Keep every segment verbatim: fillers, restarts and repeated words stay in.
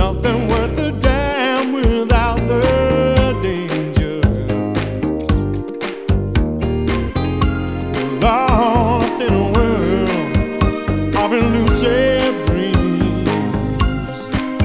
Nothing worth a damn without the danger. Lost in a world of elusive dreams.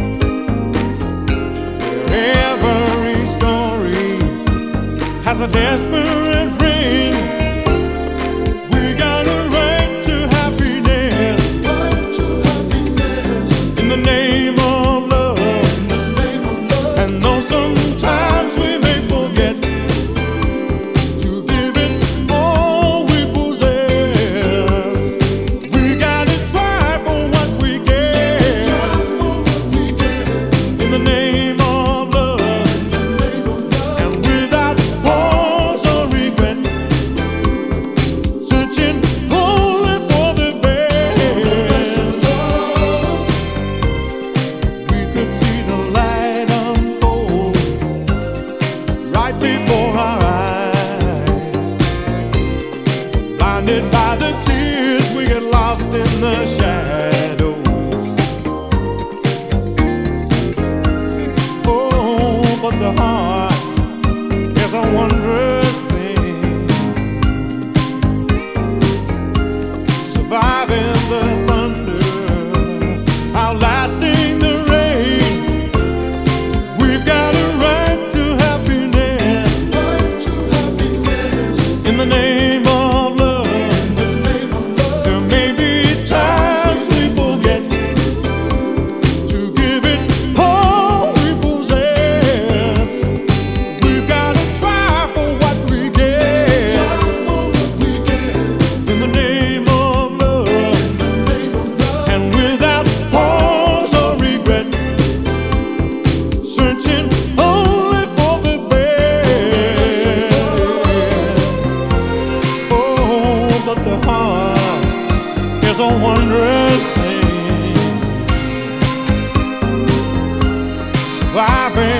Every story has a desperate ring. We got a right to happiness, right to happiness. In the name of love. In the name of love. And though sometimes we may forget to give it all we possess, we gotta try for what we get. Try for what we get. In the name of love. In the name of love. And without pause or regret, searching only for the best. We could see the light unfold right before our eyes. Blinded by the tears, we get lost in the shadows. Oh, but the heart is a wondrous thing, surviving the thunder, outlasting the rain. We've got a right to happiness, right to happiness. In the name of love. In the name of love. There may be times we forget to give it all we possess. We've got to try for what we get. Try for what we get. In the name of love. In the name of love. And without pause or regret, searching only for the best. Oh, but the heart is a wondrous thing, surviving